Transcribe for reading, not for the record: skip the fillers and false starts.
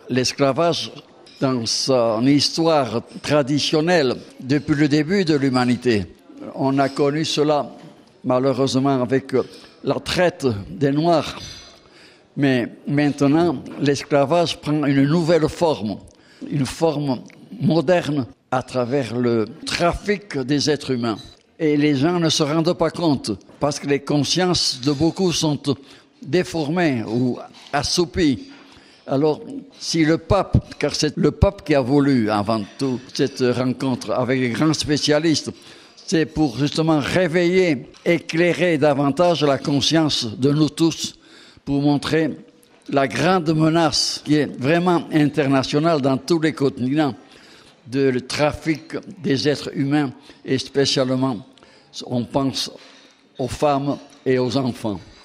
l'esclavage, dans son histoire traditionnelle, depuis le début de l'humanité, on a connu cela malheureusement avec la traite des Noirs. Mais maintenant, l'esclavage prend une nouvelle forme, une forme moderne à travers le trafic des êtres humains. Et les gens ne se rendent pas compte parce que les consciences de beaucoup sont déformées ou assoupies. Alors, si le pape, car c'est le pape qui a voulu avant tout cette rencontre avec les grands spécialistes, c'est pour justement réveiller, éclairer davantage la conscience de nous tous, pour montrer la grande menace qui est vraiment internationale dans tous les continents, de le trafic des êtres humains et spécialement, on pense aux femmes et aux enfants.